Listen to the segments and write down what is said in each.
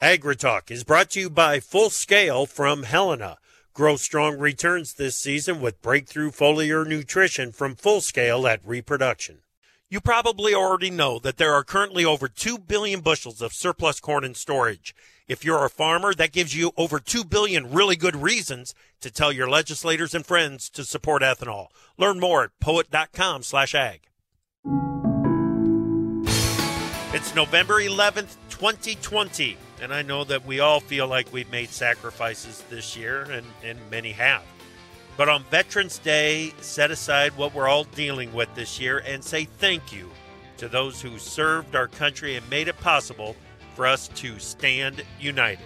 AgriTalk is brought to you by Full Scale from Helena. Grow strong returns this season with breakthrough foliar nutrition from Full Scale at Reproduction. You probably already know that there are currently over 2 billion bushels of surplus corn in storage. If you're a farmer, that gives you over 2 billion really good reasons to tell your legislators and friends to support ethanol. Learn more at poet.com/ag. It's November 11th, 2020, and I know that we all feel like we've made sacrifices this year, and many have. But on Veterans Day, set aside what we're all dealing with this year and say thank you to those who served our country and made it possible for us to stand united.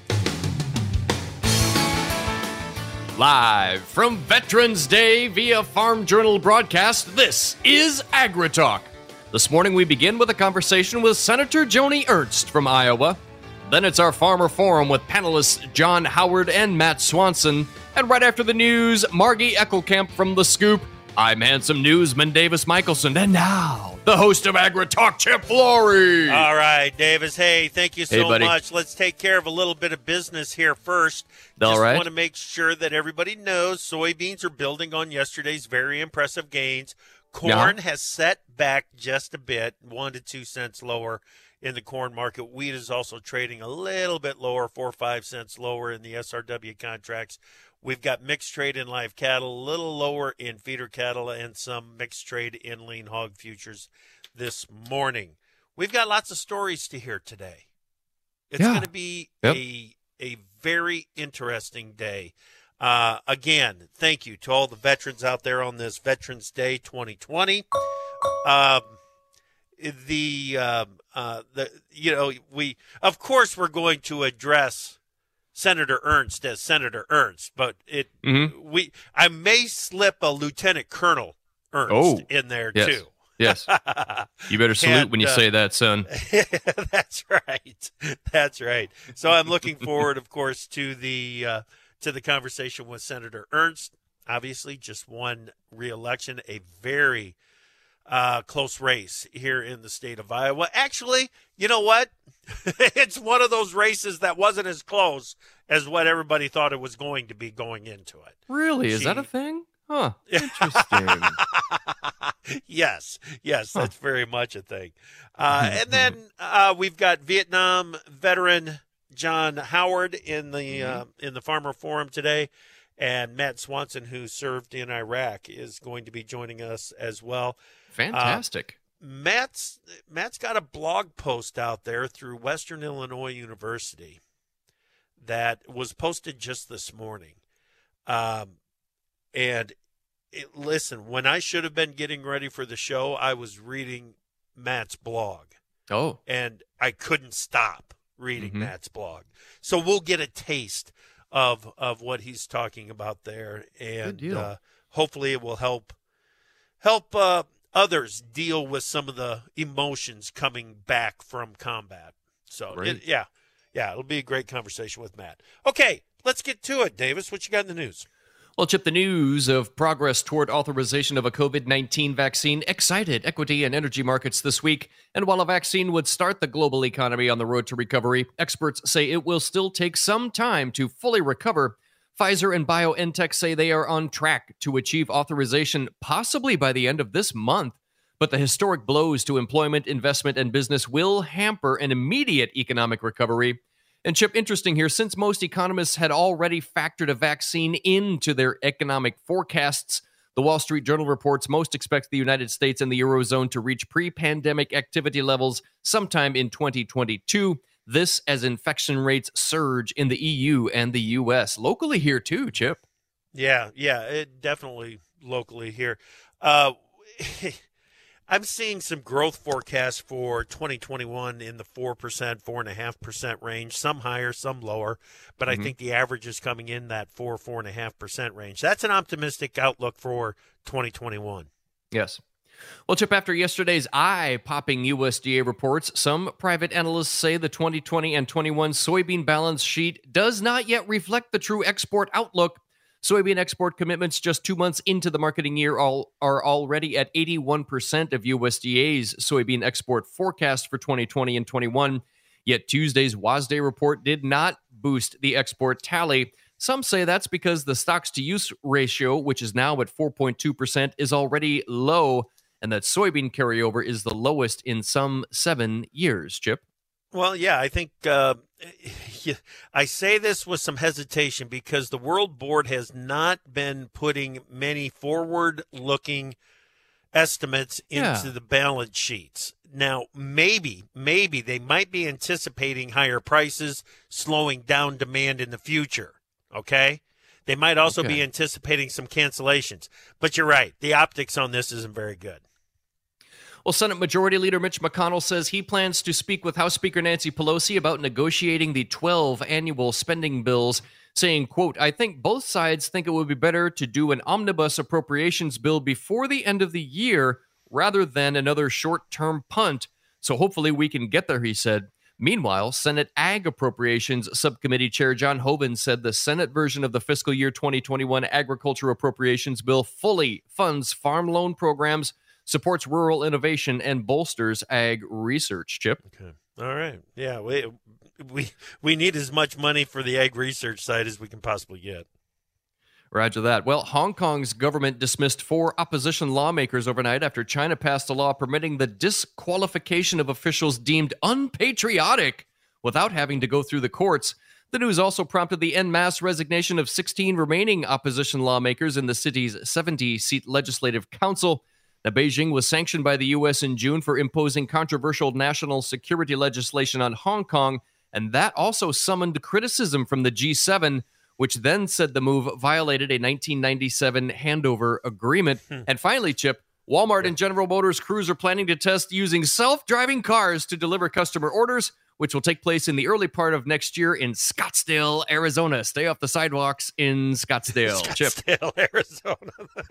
Live from Veterans Day via Farm Journal broadcast, this is AgriTalk. This morning we begin with a conversation with Senator Joni Ernst from Iowa. Then it's our Farmer Forum with panelists John Howard and Matt Swanson. And right after the news, Margie Eckelkamp from The Scoop. I'm handsome newsman Davis Michelson. And now, the host of AgriTalk, Chip Flory. All right, Davis. Hey, thank you so much. Let's take care of a little bit of business here first. Just want to make sure that everybody knows soybeans are building on yesterday's very impressive gains. Corn has set back just a bit, 1 to 2 cents lower in the corn market. Wheat is also trading a little bit lower, 4 or 5 cents lower in the SRW contracts. We've got mixed trade in live cattle, a little lower in feeder cattle, and some mixed trade in lean hog futures this morning. We've got lots of stories to hear today. It's going to be a very interesting day. Again, thank you to all the veterans out there on this Veterans Day 2020. We of course we're going to address Senator Ernst as Senator Ernst, but I may slip a Lieutenant Colonel Ernst in there too. Yes. You better salute when you say that, son. That's right. That's right. So I'm looking forward, of course, to the conversation with Senator Ernst. Obviously, just won re-election, a very close race here in the state of Iowa. Actually, you know what? It's one of those races that wasn't as close as what everybody thought it was going to be going into it. Really? Is that a thing? Huh. Interesting. Yes, that's very much a thing. And then we've got Vietnam veteran John Howard in the Farmer Forum today, and Matt Swanson, who served in Iraq, is going to be joining us as well. Fantastic. Matt's got a blog post out there through Western Illinois University that was posted just this morning. Listen, when I should have been getting ready for the show, I was reading Matt's blog. Oh. And I couldn't stop reading Matt's blog. So we'll get a taste of what he's talking about there. And hopefully it will help others deal with some of the emotions coming back from combat. So, it'll be a great conversation with Matt. Okay, let's get to it, Davis. What you got in the news? Well, Chip, the news of progress toward authorization of a COVID-19 vaccine excited equity and energy markets this week. And while a vaccine would start the global economy on the road to recovery, experts say it will still take some time to fully recover. Pfizer and BioNTech say they are on track to achieve authorization possibly by the end of this month. But the historic blows to employment, investment, and business will hamper an immediate economic recovery. And Chip, interesting here, since most economists had already factored a vaccine into their economic forecasts, the Wall Street Journal reports most expect the United States and the Eurozone to reach pre-pandemic activity levels sometime in 2022. This as infection rates surge in the EU and the U.S. Locally here too, Chip. Yeah, it definitely locally here. I'm seeing some growth forecasts for 2021 in the 4%, 4.5% range, some higher, some lower, but I think the average is coming in that 4.5% range. That's an optimistic outlook for 2021. Yes. Well, Chip, after yesterday's eye-popping USDA reports, some private analysts say the 2020 and 21 soybean balance sheet does not yet reflect the true export outlook. Soybean export commitments just 2 months into the marketing year are already at 81% of USDA's soybean export forecast for 2020 and 21. Yet Tuesday's WASDE report did not boost the export tally. Some say that's because the stocks-to-use ratio, which is now at 4.2%, is already low, and that soybean carryover is the lowest in some 7 years, Chip. Well, yeah, I think I say this with some hesitation because the World Board has not been putting many forward-looking estimates into the balance sheets. Now, maybe they might be anticipating higher prices, slowing down demand in the future, okay? They might also be anticipating some cancellations. But you're right, the optics on this isn't very good. Well, Senate Majority Leader Mitch McConnell says he plans to speak with House Speaker Nancy Pelosi about negotiating the 12 annual spending bills, saying, quote, I think both sides think it would be better to do an omnibus appropriations bill before the end of the year rather than another short-term punt. So hopefully we can get there, he said. Meanwhile, Senate Ag Appropriations Subcommittee Chair John Hoeven said the Senate version of the fiscal year 2021 agriculture appropriations bill fully funds farm loan programs, supports rural innovation, and bolsters ag research, Chip. Okay. All right. Yeah, we need as much money for the ag research side as we can possibly get. Roger that. Well, Hong Kong's government dismissed 4 opposition lawmakers overnight after China passed a law permitting the disqualification of officials deemed unpatriotic without having to go through the courts. The news also prompted the en masse resignation of 16 remaining opposition lawmakers in the city's 70-seat legislative council. Now, Beijing was sanctioned by the U.S. in June for imposing controversial national security legislation on Hong Kong, and that also summoned criticism from the G7, which then said the move violated a 1997 handover agreement. And finally, Chip, Walmart and General Motors crews are planning to test using self-driving cars to deliver customer orders, which will take place in the early part of next year in Scottsdale, Arizona. Stay off the sidewalks in Scottsdale, Scottsdale, Chip. Arizona.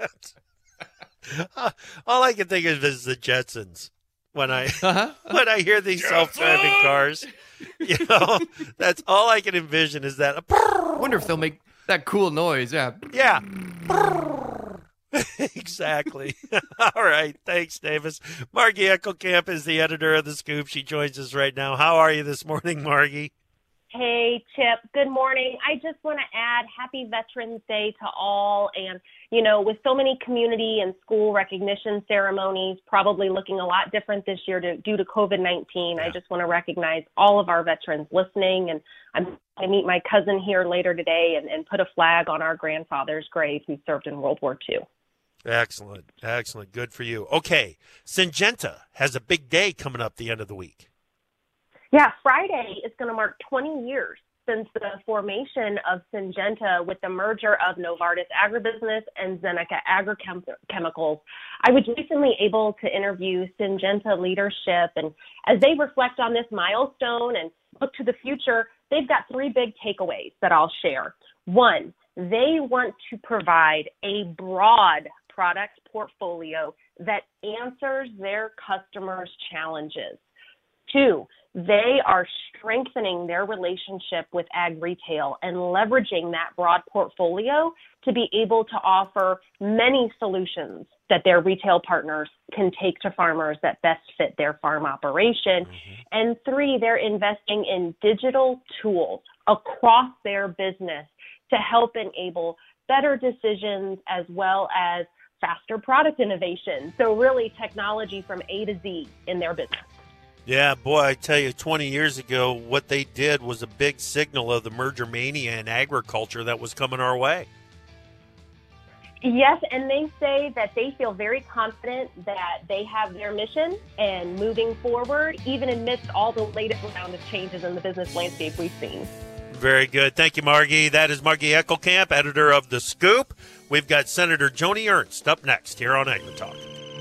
All I can think of is the Jetsons. When I hear these self-driving cars, that's all I can envision is that. I wonder if they'll make that cool noise. Yeah. Exactly. All right. Thanks, Davis. Margie Eckelkamp is the editor of The Scoop. She joins us right now. How are you this morning, Margie? Hey, Chip. Good morning. I just want to add happy Veterans Day to all. And, with so many community and school recognition ceremonies probably looking a lot different this year due to COVID-19, I just want to recognize all of our veterans listening. And I meet my cousin here later today and put a flag on our grandfather's grave who served in World War II. Excellent. Excellent. Good for you. Okay. Syngenta has a big day coming up the end of the week. Yeah, Friday is going to mark 20 years since the formation of Syngenta with the merger of Novartis Agribusiness and Zeneca Agrochemicals. I was recently able to interview Syngenta leadership, and as they reflect on this milestone and look to the future, they've got 3 big takeaways that I'll share. 1, they want to provide a broad product portfolio that answers their customers' challenges. 2, they are strengthening their relationship with ag retail and leveraging that broad portfolio to be able to offer many solutions that their retail partners can take to farmers that best fit their farm operation. And 3, they're investing in digital tools across their business to help enable better decisions as well as faster product innovation. So really technology from A to Z in their business. Yeah, boy, I tell you, 20 years ago, what they did was a big signal of the merger mania in agriculture that was coming our way. Yes, and they say that they feel very confident that they have their mission and moving forward, even amidst all the latest round of changes in the business landscape we've seen. Very good. Thank you, Margie. That is Margie Eckelkamp, editor of The Scoop. We've got Senator Joni Ernst up next here on AgriTalk.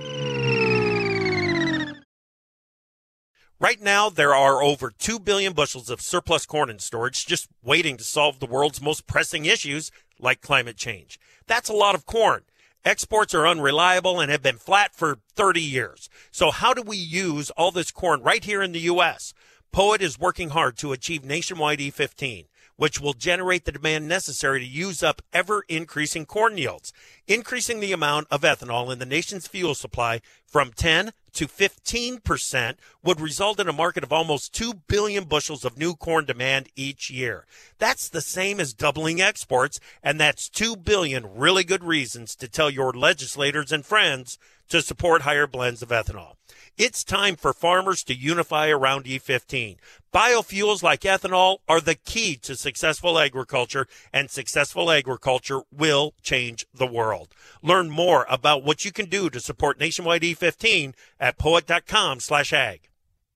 Right now, there are over 2 billion bushels of surplus corn in storage just waiting to solve the world's most pressing issues, like climate change. That's a lot of corn. Exports are unreliable and have been flat for 30 years. So how do we use all this corn right here in the U.S.? POET is working hard to achieve nationwide E15, which will generate the demand necessary to use up ever-increasing corn yields, increasing the amount of ethanol in the nation's fuel supply from 10 to 15% would result in a market of almost 2 billion bushels of new corn demand each year. That's the same as doubling exports, and that's 2 billion really good reasons to tell your legislators and friends to support higher blends of ethanol. It's time for farmers to unify around E15. Biofuels like ethanol are the key to successful agriculture, and successful agriculture will change the world. Learn more about what you can do to support Nationwide E15 at poet.com/ag.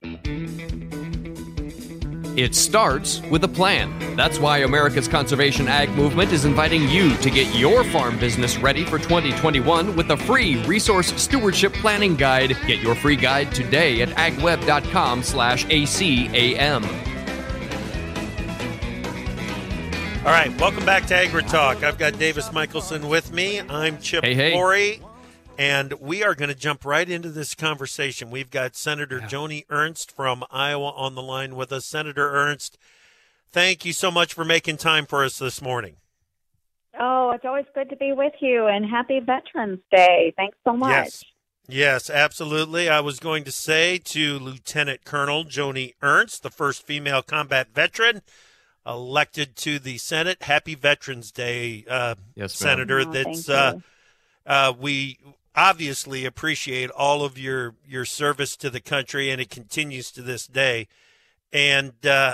It starts with a plan. That's why America's Conservation Ag Movement is inviting you to get your farm business ready for 2021 with a free Resource Stewardship Planning Guide. Get your free guide today at agweb.com/ACAM. All right, welcome back to AgriTalk. I've got Davis Michaelson with me. I'm Chip Flory. And we are going to jump right into this conversation. We've got Senator Joni Ernst from Iowa on the line with us. Senator Ernst, thank you so much for making time for us this morning. Oh, it's always good to be with you, and happy Veterans Day. Thanks so much. Yes, absolutely. I was going to say to Lieutenant Colonel Joni Ernst, the first female combat veteran elected to the Senate, happy Veterans Day, Senator. We obviously appreciate all of your service to the country, and it continues to this day. And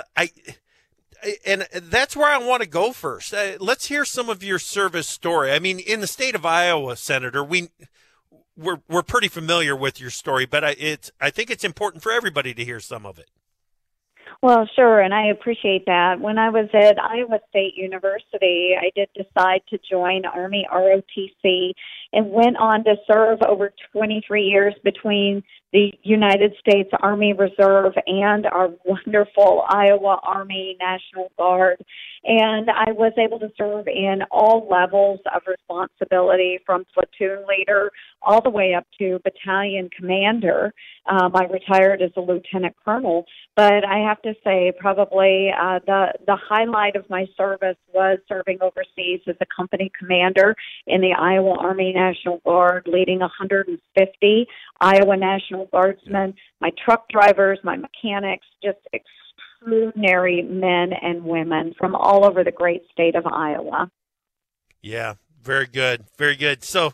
and that's where I want to go first. Let's hear some of your service story. I mean, in the state of Iowa, Senator, we're pretty familiar with your story, but I think it's important for everybody to hear some of it. Well, sure, and I appreciate that. When I was at Iowa State University, I did decide to join Army ROTC and went on to serve over 23 years between the United States Army Reserve and our wonderful Iowa Army National Guard. And I was able to serve in all levels of responsibility, from platoon leader all the way up to battalion commander. I retired as a lieutenant colonel, but I have to say probably the highlight of my service was serving overseas as a company commander in the Iowa Army National Guard, leading 150 Iowa National Guardsmen, my truck drivers, my mechanics, just extraordinary men and women from all over the great state of Iowa. Yeah, very good, very good. So,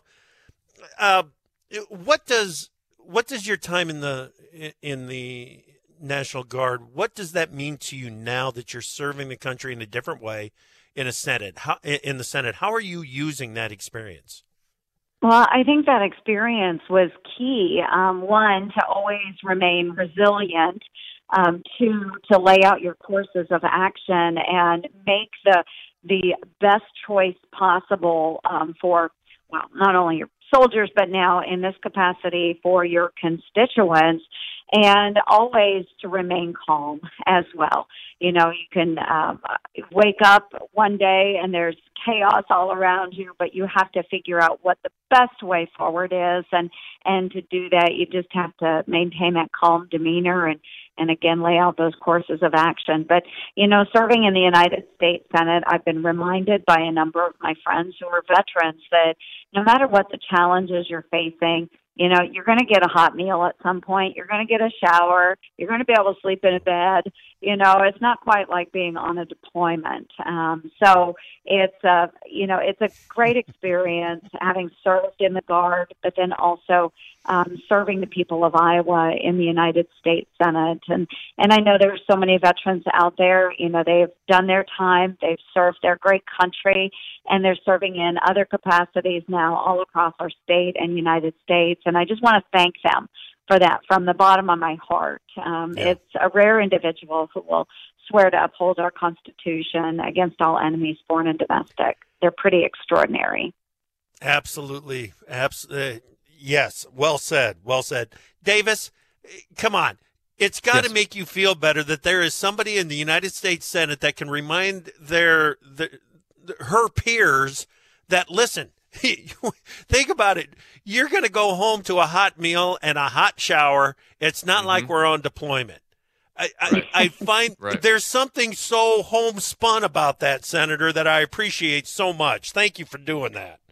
what does your time in the National Guard, what does that mean to you now that you're serving the country in a different way in the Senate? How are you using that experience? Well, I think that experience was key. One, to always remain resilient. Two, to lay out your courses of action and make the best choice possible for, well, not only your soldiers, but now in this capacity for your constituents, and always to remain calm as well. You know, you can wake up one day and there's chaos all around you, but you have to figure out what the best way forward is, and to do that, you just have to maintain that calm demeanor and again, lay out those courses of action. But, you know, serving in the United States Senate, I've been reminded by a number of my friends who are veterans that no matter what the challenges you're facing, you know, you're going to get a hot meal at some point. You're going to get a shower. You're going to be able to sleep in a bed. You know, it's not quite like being on a deployment. So it's a great experience having served in the Guard, but then also serving the people of Iowa in the United States Senate. And I know there's so many veterans out there, you know, they've done their time, they've served their great country, and they're serving in other capacities now all across our state and United States. And I just want to thank them for that from the bottom of my heart. It's a rare individual who will swear to uphold our Constitution against all enemies, foreign and domestic. They're pretty extraordinary. Absolutely. Yes. Well said. Well said. Davis, come on. It's got to make you feel better that there is somebody in the United States Senate that can remind her peers that, listen, think about it. You're going to go home to a hot meal and a hot shower. It's not like we're on deployment. I find there's something so homespun about that, Senator, that I appreciate so much. Thank you for doing that.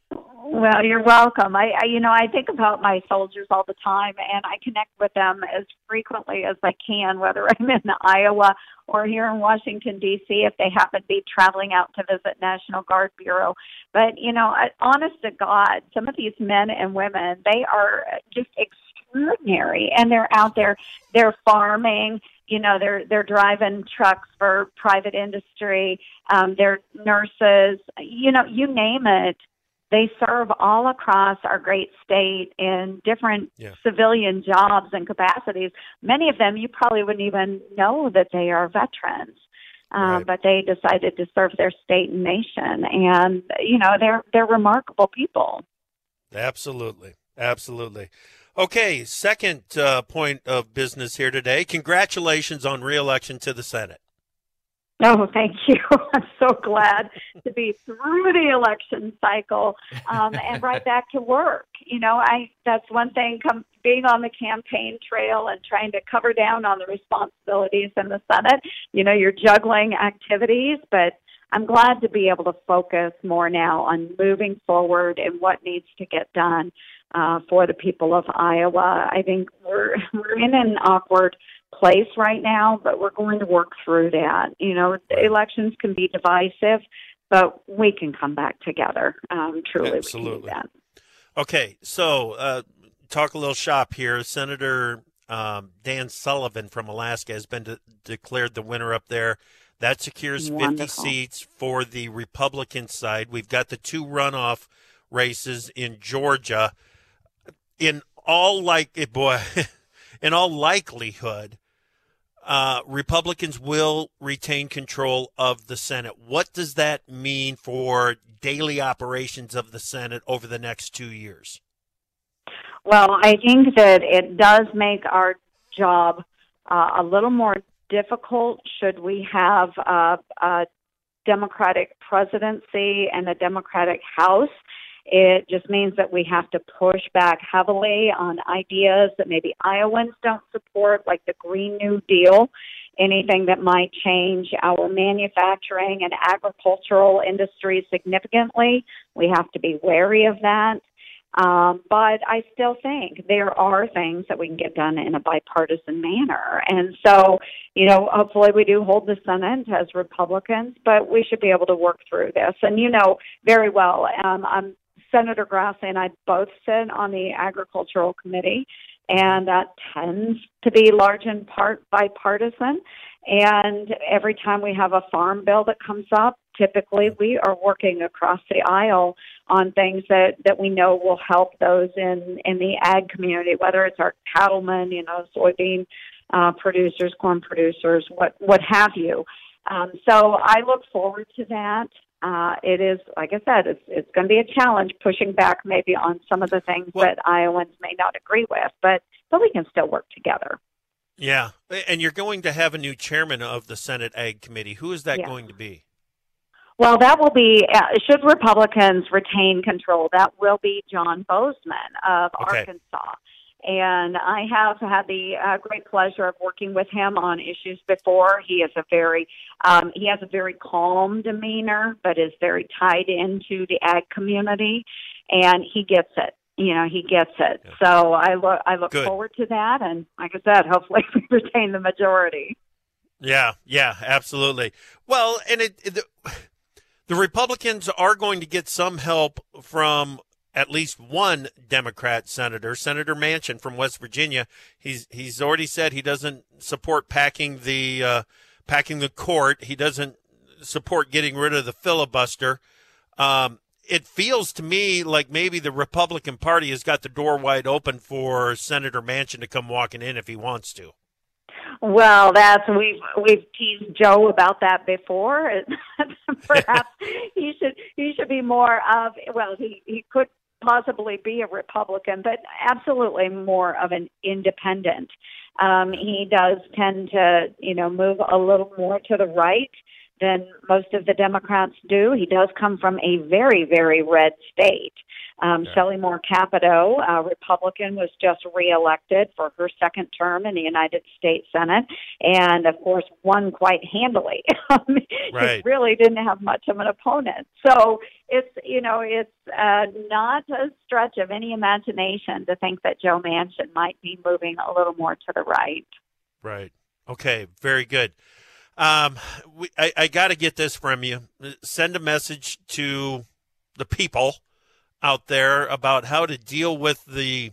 Well, you're welcome. I think about my soldiers all the time, and I connect with them as frequently as I can, whether I'm in Iowa or here in Washington, D.C., if they happen to be traveling out to visit National Guard Bureau. But, honest to God, some of these men and women, they are just extraordinary, and they're out there, they're farming, they're driving trucks for private industry, they're nurses, you name it. They serve all across our great state in different civilian jobs and capacities. Many of them, you probably wouldn't even know that they are veterans, right. But they decided to serve their state and nation. And, they're remarkable people. Absolutely. Absolutely. Okay, second point of business here today. Congratulations on re-election to the Senate. Oh, thank you. I'm so glad to be through the election cycle and right back to work. That's one thing, being on the campaign trail and trying to cover down on the responsibilities in the Senate. You're juggling activities, but I'm glad to be able to focus more now on moving forward and what needs to get done for the people of Iowa. I think we're in an awkward place right now, but we're going to work through that. Elections can be divisive, but we can come back together. Truly, absolutely. We can do that. Okay, so talk a little shop here. Senator Dan Sullivan from Alaska has been declared the winner up there. That secures 50 seats for the Republican side. We've got the two runoff races in Georgia. In all likelihood, Republicans will retain control of the Senate. What does that mean for daily operations of the Senate over the next 2 years? Well, I think that it does make our job a little more difficult should we have a Democratic presidency and a Democratic House. It just means that we have to push back heavily on ideas that maybe Iowans don't support, like the Green New Deal, anything that might change our manufacturing and agricultural industry significantly. We have to be wary of that. But I still think there are things that we can get done in a bipartisan manner. And so, hopefully we do hold the Senate as Republicans, but we should be able to work through this. And very well, Senator Grassley and I both sit on the Agricultural Committee, and that tends to be large in part bipartisan. And every time we have a farm bill that comes up, typically we are working across the aisle on things that we know will help those in the ag community, whether it's our cattlemen, soybean producers, corn producers, what have you. So I look forward to that. It is, like I said, it's going to be a challenge pushing back maybe on some of the things that Iowans may not agree with, but we can still work together. Yeah, and you're going to have a new chairman of the Senate Ag Committee. Who is that going to be? Well, that will be, should Republicans retain control, that will be John Boozman of Arkansas. And I have had the great pleasure of working with him on issues before. He has a very calm demeanor, but is very tied into the ag community, and he gets it. He gets it. Yeah. So I look forward to that, and like I said, hopefully we retain the majority. Yeah, absolutely. Well, and the Republicans are going to get some help from at least one Democrat senator, Senator Manchin from West Virginia. He's already said he doesn't support packing the court. He doesn't support getting rid of the filibuster. It feels to me like maybe the Republican Party has got the door wide open for Senator Manchin to come walking in if he wants to. Well, we've teased Joe about that before. Perhaps he should be more of, he could possibly be a Republican, but absolutely more of an independent. He does tend to, move a little more to the right than most of the Democrats do. He does come from a very, very red state. Shelley Moore Capito, a Republican, was just reelected for her second term in the United States Senate, and of course won quite handily. Right. He really didn't have much of an opponent. So it's not a stretch of any imagination to think that Joe Manchin might be moving a little more to the right. Right. Okay. Very good. I got to get this from you. Send a message to the people out there about how to deal with the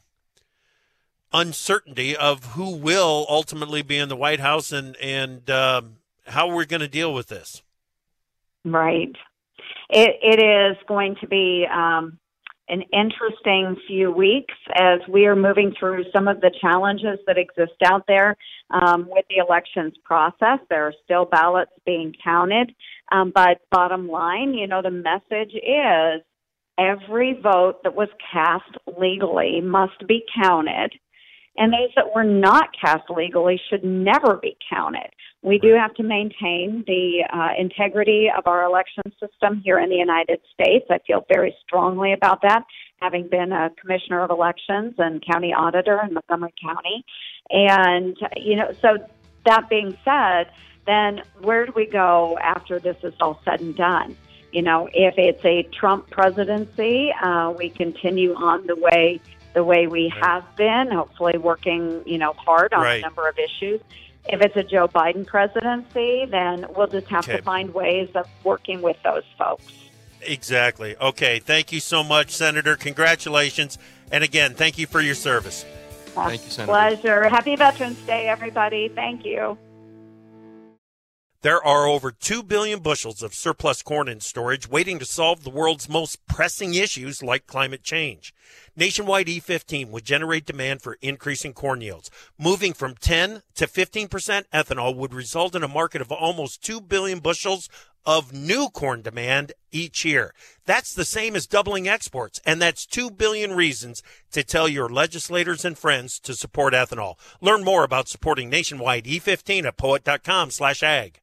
uncertainty of who will ultimately be in the White House and how we're going to deal with this. Right. It is going to be an interesting few weeks as we are moving through some of the challenges that exist out there with the elections process. There are still ballots being counted. But bottom line, the message is every vote that was cast legally must be counted. And those that were not cast legally should never be counted. We do have to maintain the integrity of our election system here in the United States. I feel very strongly about that, having been a commissioner of elections and county auditor in Montgomery County. And, so that being said, then where do we go after this is all said and done? If it's a Trump presidency, we continue on the way we have been, hopefully working, hard on a number of issues. If it's a Joe Biden presidency, then we'll just have to find ways of working with those folks. Exactly. Okay. Thank you so much, Senator. Congratulations. And again, thank you for your service. Thank you, Senator. Pleasure. Happy Veterans Day, everybody. Thank you. There are over 2 billion bushels of surplus corn in storage waiting to solve the world's most pressing issues like climate change. Nationwide E15 would generate demand for increasing corn yields. Moving from 10 to 15% ethanol would result in a market of almost 2 billion bushels of new corn demand each year. That's the same as doubling exports, and that's 2 billion reasons to tell your legislators and friends to support ethanol. Learn more about supporting Nationwide E15 at poet.com/ag.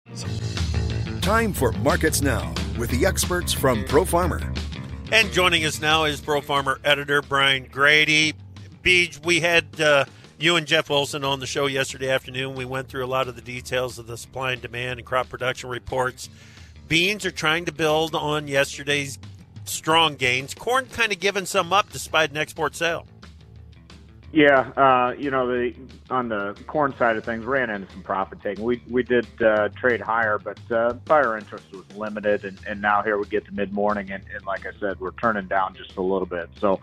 Time for Markets Now with the experts from ProFarmer. And joining us now is ProFarmer editor Brian Grady. Beej, we had you and Jeff Wilson on the show yesterday afternoon. We went through a lot of the details of the supply and demand and crop production reports. Beans are trying to build on yesterday's strong gains. Corn kind of giving some up despite an export sale. Yeah, on the corn side of things, ran into some profit taking. We did trade higher, but buyer interest was limited, and now here we get to mid-morning, and like I said, we're turning down just a little bit. So,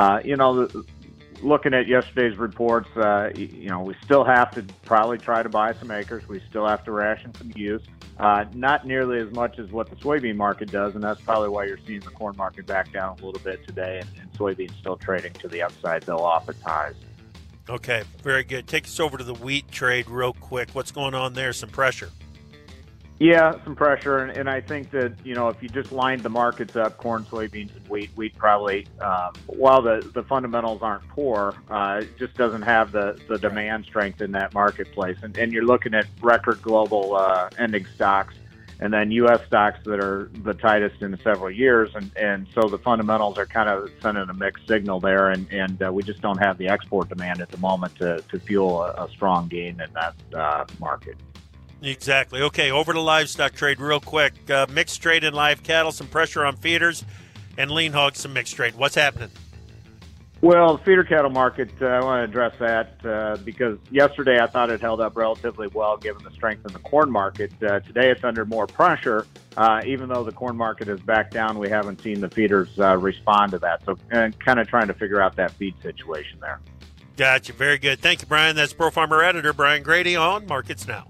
looking at yesterday's reports, we still have to probably try to buy some acres. We still have to ration some ewes. Not nearly as much as what the soybean market does, and that's probably why you're seeing the corn market back down a little bit today, and soybeans still trading to the upside, though off its highs. Okay, very good. Take us over to the wheat trade real quick. What's going on there? Some pressure. Yeah, some pressure, and I think that, if you just lined the markets up, corn, soybeans, and wheat probably, while the fundamentals aren't poor, it just doesn't have the demand strength in that marketplace. And you're looking at record global ending stocks, and then U.S. stocks that are the tightest in several years, and so the fundamentals are kind of sending a mixed signal there, and we just don't have the export demand at the moment to fuel a strong gain in that market. Exactly. Okay, over to livestock trade real quick. Mixed trade in live cattle, some pressure on feeders, and lean hogs, some mixed trade. What's happening? Well, the feeder cattle market, I want to address that because yesterday I thought it held up relatively well given the strength in the corn market. Today it's under more pressure. Even though the corn market is back down, we haven't seen the feeders respond to that. So kind of trying to figure out that feed situation there. Gotcha. Very good. Thank you, Brian. That's ProFarmer editor Brian Grady on Markets Now.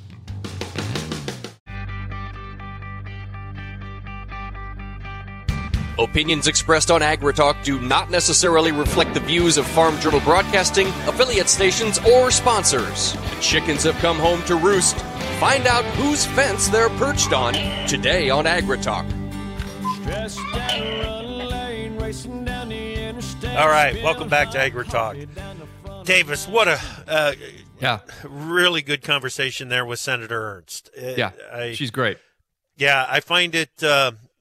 Opinions expressed on AgriTalk do not necessarily reflect the views of Farm Journal Broadcasting, affiliate stations, or sponsors. The chickens have come home to roost. Find out whose fence they're perched on today on AgriTalk. All right, welcome back to AgriTalk. Davis, what a really good conversation there with Senator Ernst. She's great. Yeah, I find it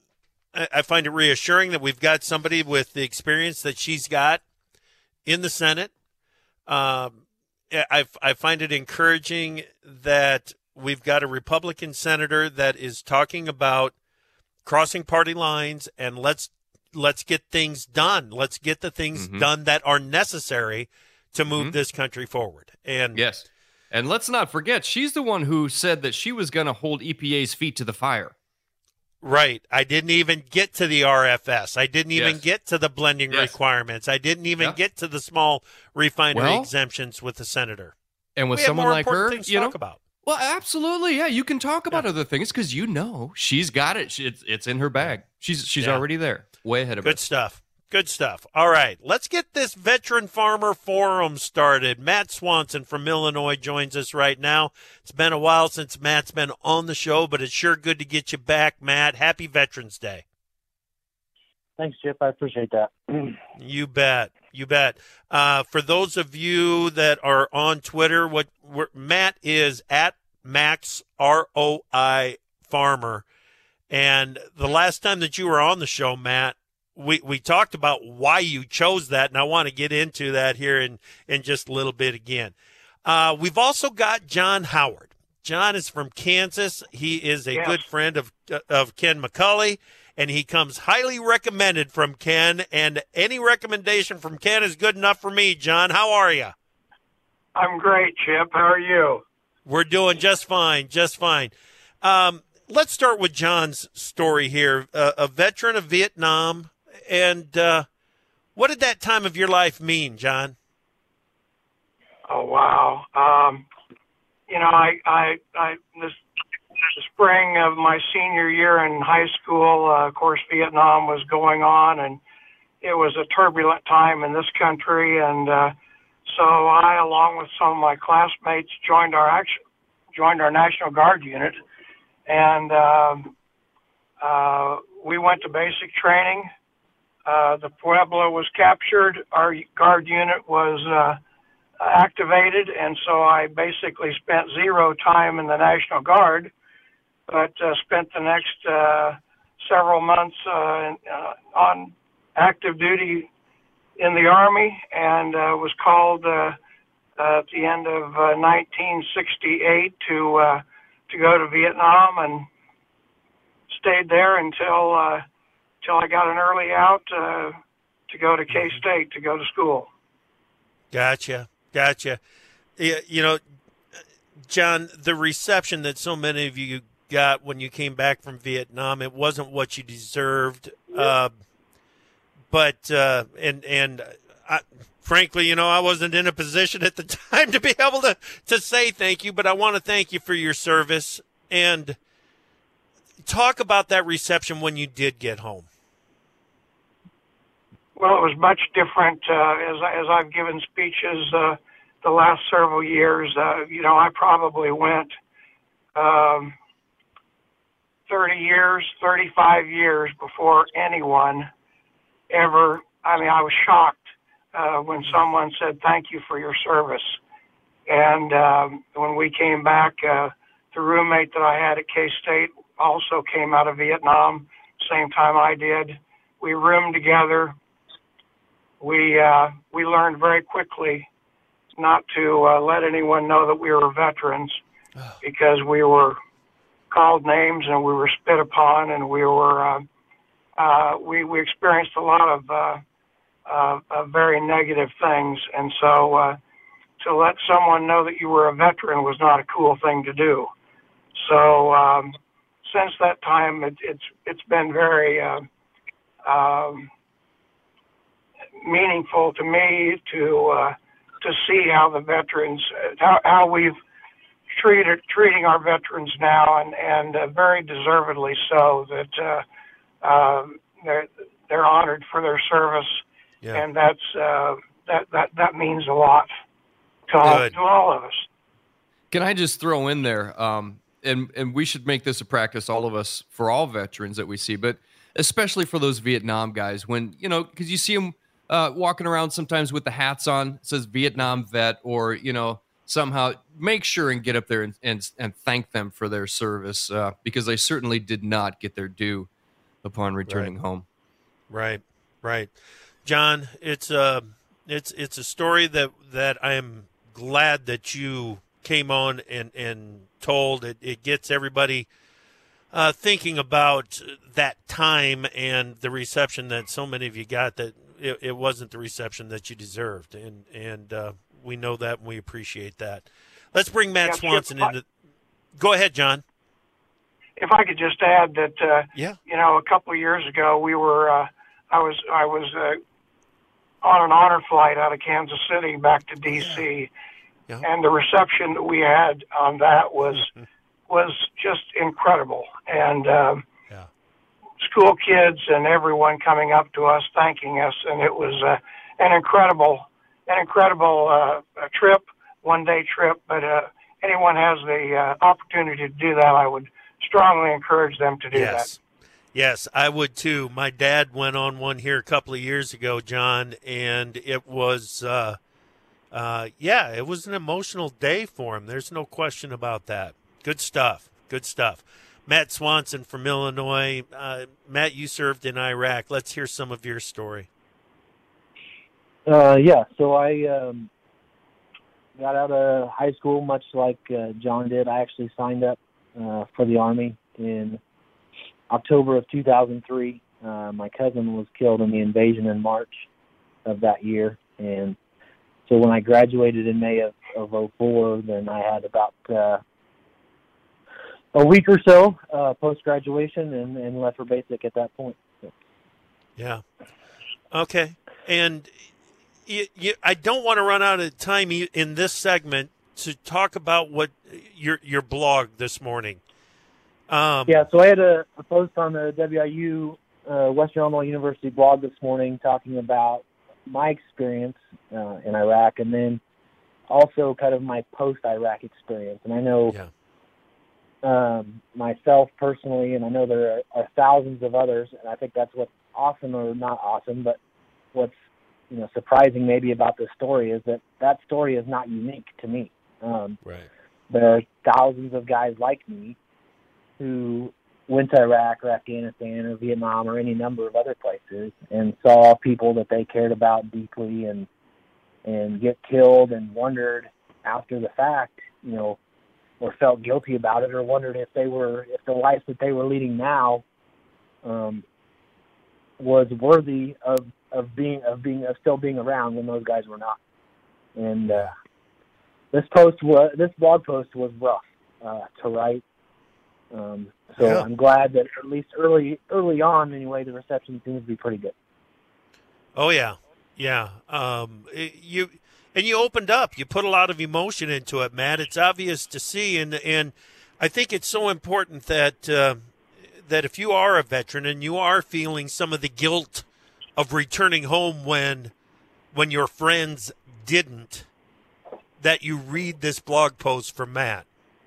I find it reassuring that we've got somebody with the experience that she's got in the Senate. I find it encouraging that we've got a Republican senator that is talking about crossing party lines and let's get things done. Let's get the things done that are necessary to move this country forward. And yes. And let's not forget, she's the one who said that she was going to hold EPA's feet to the fire. Right. I didn't even get to the RFS. I didn't even get to the blending requirements. I didn't even get to the small refinery exemptions with the senator. And with someone like her, talk about. Well, absolutely. Yeah, you can talk about other things because she's got it. It's in her bag. She's already there, way ahead of us. Good stuff. Good stuff. All right, let's get this Veteran Farmer Forum started. Matt Swanson from Illinois joins us right now. It's been a while since Matt's been on the show, but it's sure good to get you back, Matt. Happy Veterans Day. Thanks, Chip. I appreciate that. You bet. You bet. For those of you that are on Twitter, Matt is at Max ROI Farmer. And the last time that you were on the show, Matt, we talked about why you chose that, and I want to get into that here in just a little bit again. We've also got John Howard. John is from Kansas. He is a good friend of Ken McCulley, and he comes highly recommended from Ken, and any recommendation from Ken is good enough for me. John, how are you? I'm great, Chip. How are you? We're doing just fine, just fine. Let's start with John's story here. A veteran of Vietnam, and what did that time of your life mean, John? Oh, wow. This spring of my senior year in high school, of course, Vietnam was going on, and it was a turbulent time in this country. And so I, along with some of my classmates, joined our National Guard unit, and we went to basic training. The Pueblo was captured. Our Guard unit was activated, and so I basically spent 0 time in the National Guard, but spent the next several months on active duty in the Army, and was called at the end of 1968 to go to Vietnam, and stayed there until I got an early out to go to K-State to go to school. Gotcha. You know, John, the reception that so many of you got when you came back from Vietnam, it wasn't what you deserved. Frankly, you know, I wasn't in a position at the time to be able to say thank you, but I want to thank you for your service and talk about that reception when you did get home. Well, it was much different as I've given speeches the last several years. I probably went 35 years before anyone ever. I mean, I was shocked when someone said thank you for your service. And when we came back, the roommate that I had at K-State also came out of Vietnam, same time I did. We roomed together. We learned very quickly not to let anyone know that we were veterans, because we were called names and we were spit upon, and we were we experienced a lot of very negative things, and so to let someone know that you were a veteran was not a cool thing to do. So since that time, it's been very meaningful to me to see how the veterans, how we've treating our veterans now, and very deservedly so, that they're honored for their service, and that means a lot to all of us. Can I just throw in there, and we should make this a practice, all of us, for all veterans that we see, but especially for those Vietnam guys, when, you know, because you see them walking around sometimes with the hats on, it says Vietnam vet, or, you know, somehow make sure and get up there and thank them for their service, because they certainly did not get their due. upon returning home. Right. John, it's a story that I am glad that you came on and told. It gets everybody thinking about that time and the reception that so many of you got, that it wasn't the reception that you deserved. And we know that, and we appreciate that. Let's bring Matt Swanson into. Go ahead, John. If I could just add that, a couple of years ago, we were, I was on an honor flight out of Kansas City back to D.C., and the reception that we had on that was just incredible. And school kids and everyone coming up to us, thanking us, and it was an incredible trip, one-day trip. But anyone has the opportunity to do that, I would strongly encourage them to do that. Yes, I would too. My dad went on one here a couple of years ago, John, and it was, it was an emotional day for him. There's no question about that. Good stuff. Matt Swanson from Illinois. Matt, you served in Iraq. Let's hear some of your story. So I got out of high school much like John did. I actually signed up for the Army in October of 2003. My cousin was killed in the invasion in March of that year. And so when I graduated in May of 2004, then I had about a week or so post-graduation and left for basic at that point. So. Yeah. Okay. And I don't want to run out of time in this segment to talk about what your blog this morning. So I had a post on the WIU Western Illinois University blog this morning talking about my experience in Iraq, and then also kind of my post-Iraq experience. And I know myself personally, and I know there are thousands of others, and I think that's what's awesome, or not awesome, but what's surprising maybe about this story is that story is not unique to me. There are thousands of guys like me who went to Iraq or Afghanistan or Vietnam or any number of other places and saw people that they cared about deeply and get killed, and wondered after the fact, or felt guilty about it, or wondered if the life that they were leading now was worthy of still being around when those guys were not. And this blog post was rough to write. I'm glad that at least early on anyway, the reception seems to be pretty good. Oh yeah. You opened up. You put a lot of emotion into it, Matt. It's obvious to see, and I think it's so important that that if you are a veteran and you are feeling some of the guilt of returning home when your friends didn't, that you read this blog post from Matt.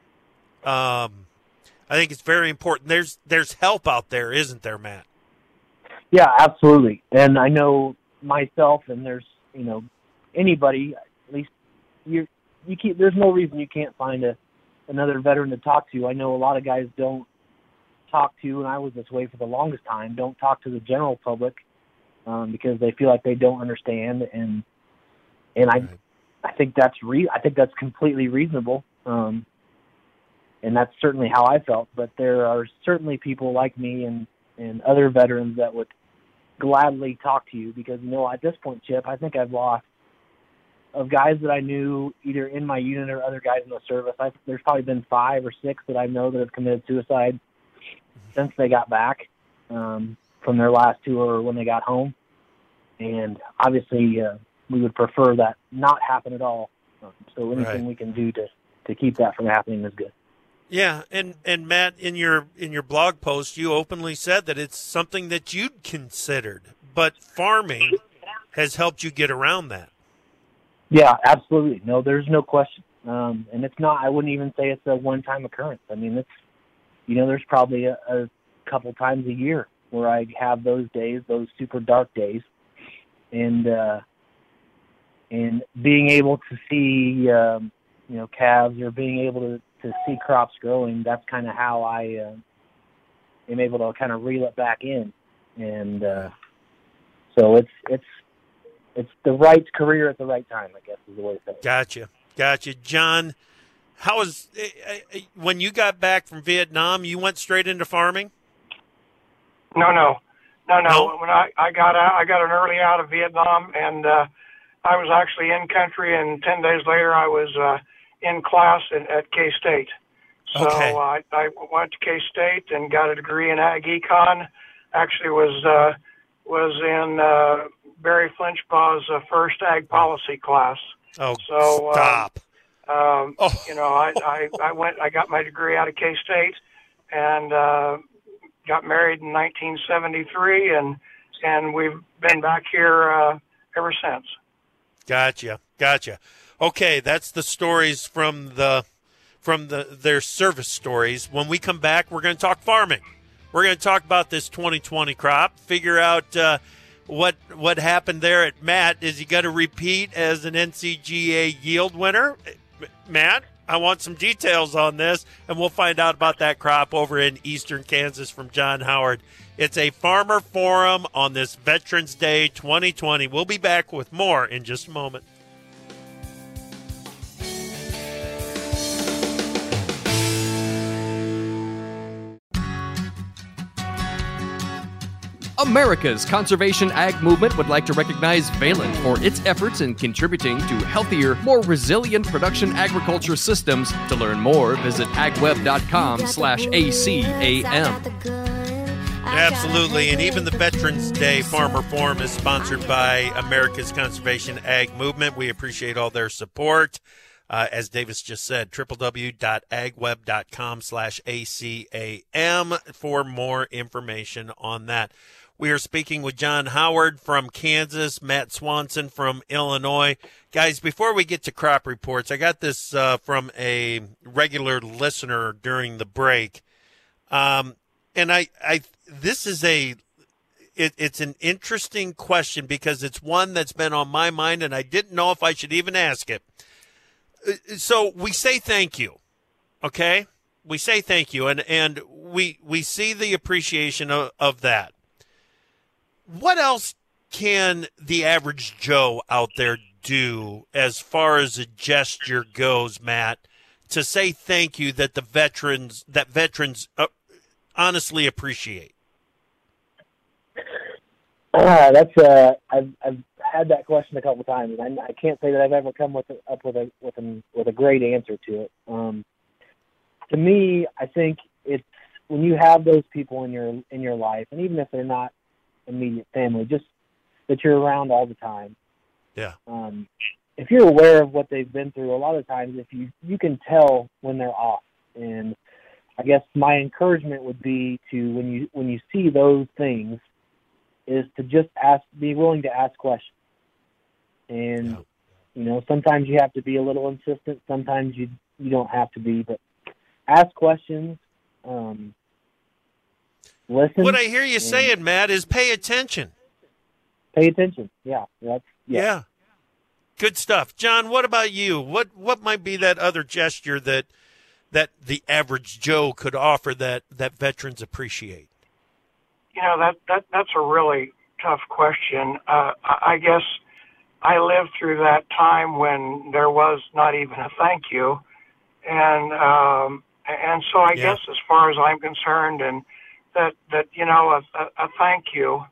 I think it's very important. There's help out there, isn't there, Matt? Yeah, absolutely. And I know myself, and there's anybody, at least there's no reason you can't find another veteran to talk to. I know a lot of guys don't talk to, and I was this way for the longest time, don't talk to the general public because they feel like they don't understand, and I think that's completely reasonable. And that's certainly how I felt. But there are certainly people like me and other veterans that would gladly talk to you, because, at this point, Chip, I think I've lost of guys that I knew either in my unit or other guys in the service. There's probably been 5 or 6 that I know that have committed suicide since they got back from their last tour or when they got home. And obviously we would prefer that not happen at all. So anything we can do to keep that from happening is good. Yeah, and Matt, in your blog post, you openly said that it's something that you'd considered, but farming has helped you get around that. Yeah, absolutely. No, there's no question. And it's not, I wouldn't even say it's a one-time occurrence. I mean, it's, there's probably a couple times a year where I have those days, those super dark days, and being able to see, calves, or being able to see crops growing, that's kind of how I am able to kind of reel it back in. And so it's the right career at the right time, I guess is the way to say it. Gotcha. John, how was when you got back from Vietnam, you went straight into farming? No. When I got out, I got an early out of Vietnam, and I was actually in country, and 10 days later I was in class at K-State. So okay. I went to K-State and got a degree in Ag Econ. Actually was in Barry Flinchbaugh's first Ag Policy class. Oh, so, stop. You know, I got my degree out of K-State and got married in 1973, and we've been back here ever since. Gotcha. Okay, that's the stories from their service stories. When we come back, we're going to talk farming. We're going to talk about this 2020 crop, figure out what happened there at Matt. Is he going to repeat as an NCGA yield winner? Matt, I want some details on this, and we'll find out about that crop over in eastern Kansas from John Howard. It's a farmer forum on this Veterans Day 2020. We'll be back with more in just a moment. America's Conservation Ag Movement would like to recognize Valent for its efforts in contributing to healthier, more resilient production agriculture systems. To learn more, visit agweb.com/ACAM. Absolutely, and even the Veterans Day Farmer Forum is sponsored by America's Conservation Ag Movement. We appreciate all their support. As Davis just said, www.agweb.com/ACAM for more information on that. We are speaking with John Howard from Kansas, Matt Swanson from Illinois. Guys, before we get to crop reports, I got this from a regular listener during the break. And this is it's an interesting question because it's one that's been on my mind, and I didn't know if I should even ask it. So we say thank you, okay? We say thank you, and we see the appreciation of that. What else can the average Joe out there do as far as a gesture goes, Matt, to say thank you that veterans honestly appreciate? I've had that question a couple times, and I can't say that I've ever come up with a great answer to it. To me, I think it's when you have those people in your life, and even if they're not immediate family, just that you're around all the time. Yeah. If you're aware of what they've been through, a lot of times if you can tell when they're off. And I guess my encouragement would be to when you see those things, is to just be willing to ask questions. And you know, sometimes you have to be a little insistent, sometimes you don't have to be, but ask questions. Listen. What I hear you saying, Matt, is pay attention. Pay attention. Yeah. Yeah. Good stuff. John, what about you? What might be that other gesture that the average Joe could offer that veterans appreciate? You know, that's a really tough question. I guess I lived through that time when there was not even a thank you. And so I guess as far as I'm concerned, and that you know, a thank you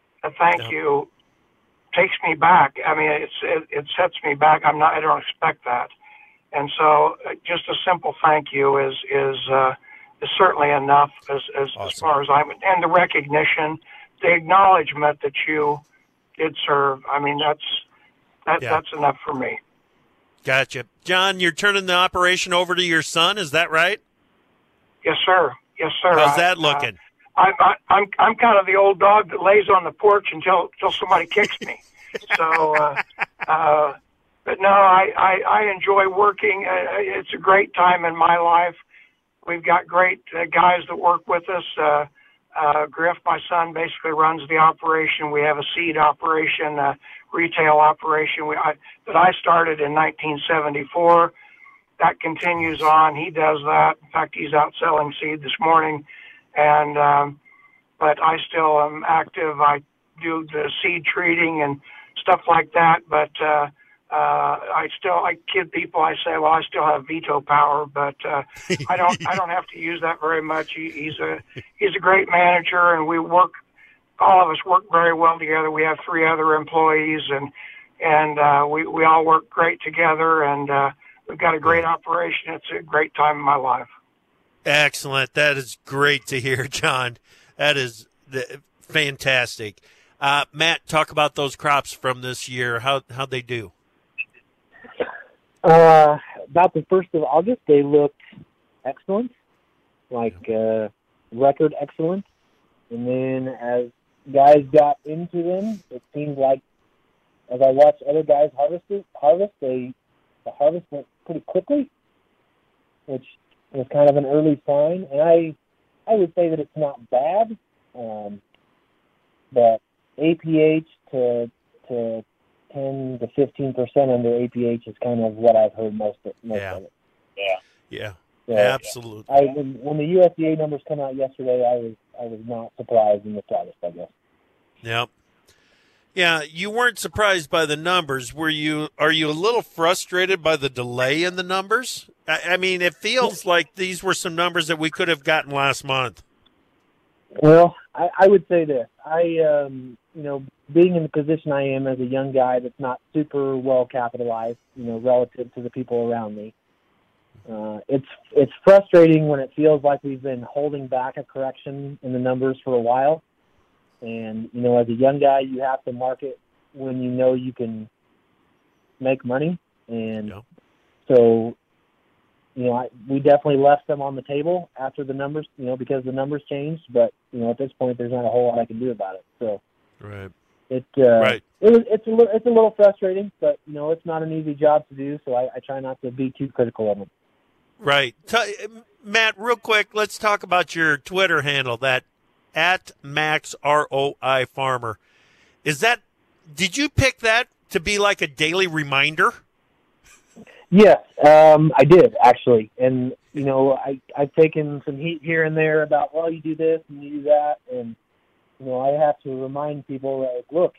takes me back. I mean, it sets me back. I don't expect that. And so just a simple thank you is certainly enough as far as and the recognition, the acknowledgement that you did serve. I mean, that's enough for me. Gotcha. John, you're turning the operation over to your son, is that right? Yes, sir. How's that looking? I'm kind of the old dog that lays on the porch until somebody kicks me. So, but no, I enjoy working. It's a great time in my life. We've got great guys that work with us. Griff, my son, basically runs the operation. We have a seed operation, a retail operation that I started in 1974. That continues on. He does that. In fact, he's out selling seed this morning. and but I still am active. I do the seed treating and stuff like that, but I kid people. I say, well, I still have veto power, but I don't have to use that very much. He's a great manager, and all of us work very well together. We have 3 other employees, and we all work great together, and we've got a great operation. It's a great time in my life. Excellent. That is great to hear, John. That is fantastic. Matt, talk about those crops from this year. How'd they do? About the 1st of August, they looked excellent, record excellent. And then as guys got into them, it seemed like as I watched other guys harvest, the harvest went pretty quickly, which was kind of an early sign. And I would say that it's not bad, but APH to 10 to 15% under APH is kind of what I've heard most of it. Yeah. So, absolutely. When the USDA numbers come out yesterday, I was not surprised in the slightest, I guess. Yep. Yeah, you weren't surprised by the numbers. Are you a little frustrated by the delay in the numbers? I mean, it feels like these were some numbers that we could have gotten last month. Well, I would say this. Being in the position I am as a young guy that's not super well capitalized, relative to the people around me, it's frustrating when it feels like we've been holding back a correction in the numbers for a while. And, as a young guy, you have to market when you know you can make money. And so, we definitely left them on the table after the numbers, because the numbers changed. But, at this point, there's not a whole lot I can do about it. So right. It's a little frustrating, but, it's not an easy job to do. So I try not to be too critical of them. Right. Matt, real quick, let's talk about your Twitter handle, that @MaxROI Farmer. Did you pick that to be like a daily reminder? Yes, I did, actually. And, I've taken some heat here and there about, well, you do this and you do that. And, I have to remind people that, look,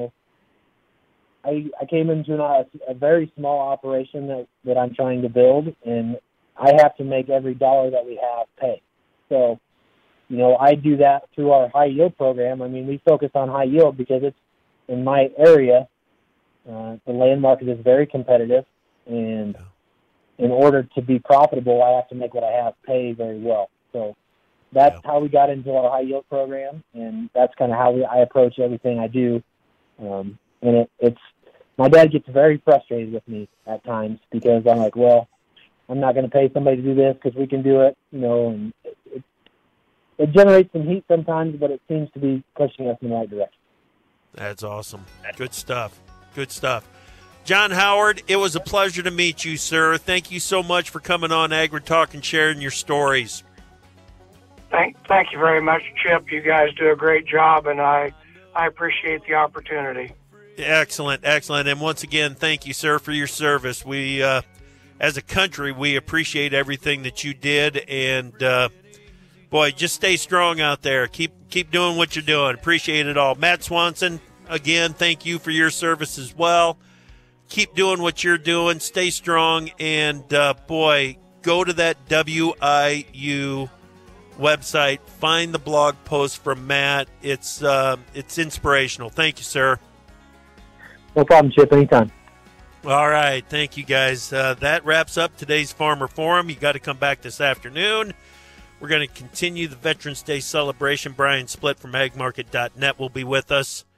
I came into a very small operation that I'm trying to build, and I have to make every dollar that we have pay. So, I do that through our high yield program. I mean, we focus on high yield because it's in my area. The land market is very competitive, and in order to be profitable, I have to make what I have pay very well. So that's how we got into our high yield program, and that's kind of how I approach everything I do. And it's my dad gets very frustrated with me at times because I'm like, well, I'm not going to pay somebody to do this because we can do it, and it generates some heat sometimes, but it seems to be pushing us in the right direction. That's awesome. Good stuff. Good stuff. John Howard, it was a pleasure to meet you, sir. Thank you so much for coming on AgriTalk and sharing your stories. Thank you very much, Chip. You guys do a great job, and I appreciate the opportunity. Excellent, excellent. And once again, thank you, sir, for your service. We, as a country, we appreciate everything that you did, and boy, just stay strong out there. Keep doing what you're doing. Appreciate it all. Matt Swanson, again, thank you for your service as well. Keep doing what you're doing. Stay strong, and boy, go to that WIU website. Find the blog post from Matt. It's inspirational. Thank you, sir. No problem, Chip. Anytime. All right. Thank you, guys. That wraps up today's Farmer Forum. You got to come back this afternoon. We're going to continue the Veterans Day celebration. Brian Splitt from agmarket.net will be with us.